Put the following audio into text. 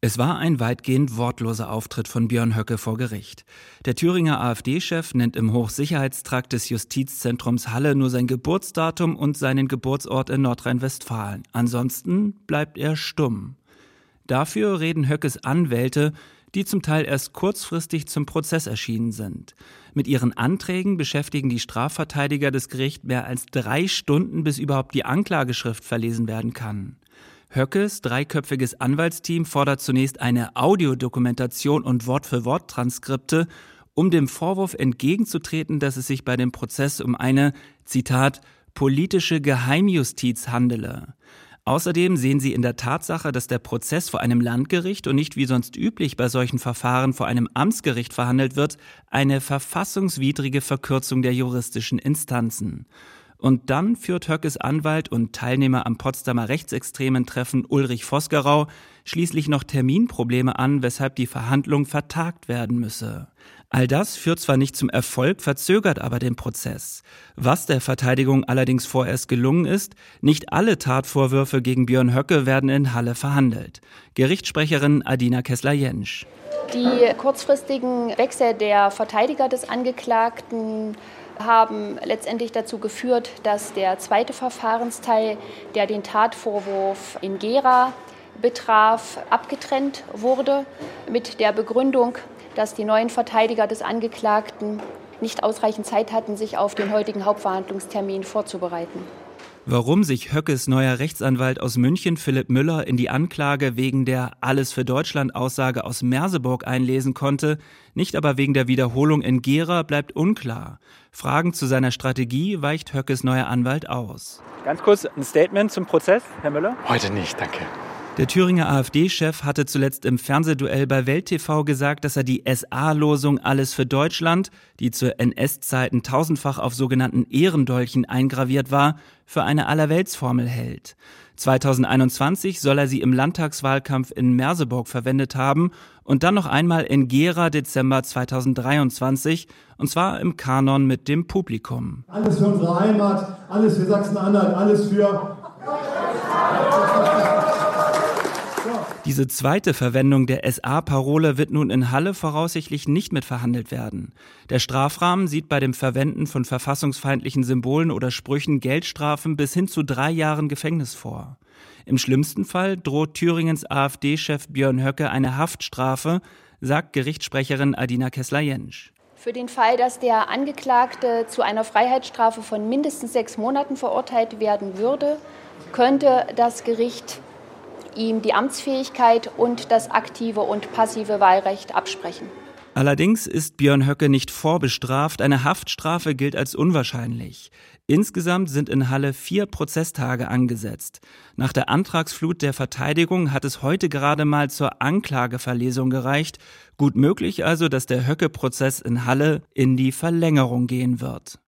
Es war ein weitgehend wortloser Auftritt von Björn Höcke vor Gericht. Der Thüringer AfD-Chef nennt im Hochsicherheitstrakt des Justizzentrums Halle nur sein Geburtsdatum und seinen Geburtsort in Nordrhein-Westfalen. Ansonsten bleibt er stumm. Dafür reden Höckes Anwälte, die zum Teil erst kurzfristig zum Prozess erschienen sind. Mit ihren Anträgen beschäftigen die Strafverteidiger das Gericht mehr als 3 Stunden, bis überhaupt die Anklageschrift verlesen werden kann. Höckes dreiköpfiges Anwaltsteam fordert zunächst eine Audiodokumentation und Wort-für-Wort-Transkripte, um dem Vorwurf entgegenzutreten, dass es sich bei dem Prozess um eine, Zitat, politische Geheimjustiz handele. Außerdem sehen sie in der Tatsache, dass der Prozess vor einem Landgericht und nicht wie sonst üblich bei solchen Verfahren vor einem Amtsgericht verhandelt wird, eine verfassungswidrige Verkürzung der juristischen Instanzen. Und dann führt Höckes Anwalt und Teilnehmer am Potsdamer rechtsextremen Treffen Ulrich Vosgerau schließlich noch Terminprobleme an, weshalb die Verhandlung vertagt werden müsse. All das führt zwar nicht zum Erfolg, verzögert aber den Prozess. Was der Verteidigung allerdings vorerst gelungen ist: nicht alle Tatvorwürfe gegen Björn Höcke werden in Halle verhandelt. Gerichtssprecherin Adina Kessler-Jentsch. Die kurzfristigen Wechsel der Verteidiger des Angeklagten haben letztendlich dazu geführt, dass der zweite Verfahrensteil, der den Tatvorwurf in Gera betraf, abgetrennt wurde, mit der Begründung, dass die neuen Verteidiger des Angeklagten nicht ausreichend Zeit hatten, sich auf den heutigen Hauptverhandlungstermin vorzubereiten. Warum sich Höckes neuer Rechtsanwalt aus München, Philipp Müller, in die Anklage wegen der Alles für Deutschland-Aussage aus Merseburg einlesen konnte, nicht aber wegen der Wiederholung in Gera, bleibt unklar. Fragen zu seiner Strategie weicht Höckes neuer Anwalt aus. Ganz kurz ein Statement zum Prozess, Herr Müller? Heute nicht, danke. Der Thüringer AfD-Chef hatte zuletzt im Fernsehduell bei Welt TV gesagt, dass er die SA-Losung Alles für Deutschland, die zu NS-Zeiten tausendfach auf sogenannten Ehrendolchen eingraviert war, für eine Allerweltsformel hält. 2021 soll er sie im Landtagswahlkampf in Merseburg verwendet haben und dann noch einmal in Gera Dezember 2023, und zwar im Kanon mit dem Publikum. Alles für unsere Heimat, alles für Sachsen-Anhalt, alles für... Diese zweite Verwendung der SA-Parole wird nun in Halle voraussichtlich nicht mit verhandelt werden. Der Strafrahmen sieht bei dem Verwenden von verfassungsfeindlichen Symbolen oder Sprüchen Geldstrafen bis hin zu 3 Jahren Gefängnis vor. Im schlimmsten Fall droht Thüringens AfD-Chef Björn Höcke eine Haftstrafe, sagt Gerichtssprecherin Adina Kessler-Jentsch. Für den Fall, dass der Angeklagte zu einer Freiheitsstrafe von mindestens 6 Monaten verurteilt werden würde, könnte das Gericht ihm die Amtsfähigkeit und das aktive und passive Wahlrecht absprechen. Allerdings ist Björn Höcke nicht vorbestraft, eine Haftstrafe gilt als unwahrscheinlich. Insgesamt sind in Halle 4 Prozesstage angesetzt. Nach der Antragsflut der Verteidigung hat es heute gerade mal zur Anklageverlesung gereicht. Gut möglich also, dass der Höcke-Prozess in Halle in die Verlängerung gehen wird.